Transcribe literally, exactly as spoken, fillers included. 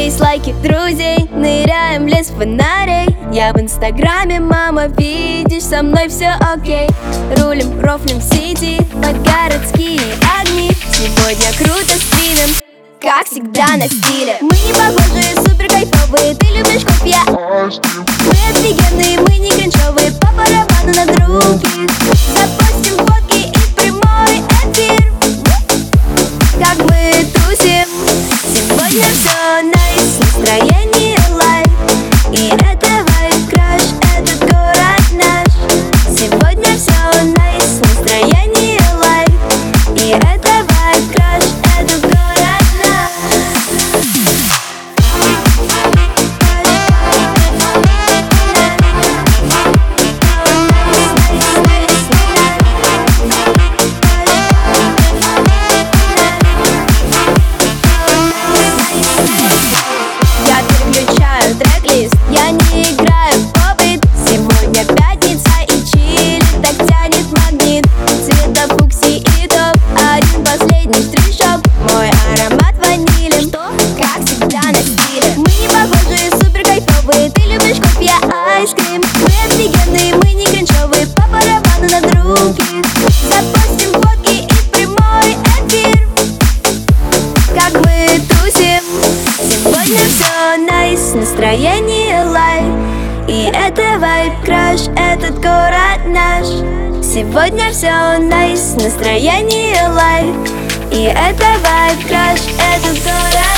есть лайки друзей, ныряем в лес фонарей. Я в инстаграме, мама, видишь, со мной все окей. Рулим, рофлим в сити под городские огни. Сегодня круто стримим, как всегда на стиле. Мы не похожи, супер кайфовые. Ты любишь кофе, я мы офигенные, мы не кринжовые. По барабану на други запостим фотки и прямой эфир, как мы тусим. Сегодня все найс, настроение лайк. И это вайб краш, этот город наш. Сегодня все найс, настроение лайк. И это вайб краш, этот город наш. Я переключаю трек-лист, я не играю в попыт. Сегодня пятница и чили, так тянет магнит. Цвета фукси и топ, один последний штришок. Мой аромат ванили, что? Как всегда на стиле. Мы не похожи, супер кайфовые. Ты любишь кофе, я айскрим. Мы офигенные, мы не кринжовые. По барабану на други запостим фотки и прямой эфир, как мы тусим. Сегодня все найс, настроение лайк. И это вайб краш, этот город наш. Сегодня все найс, настроение лайк. И это вайб краш, этот город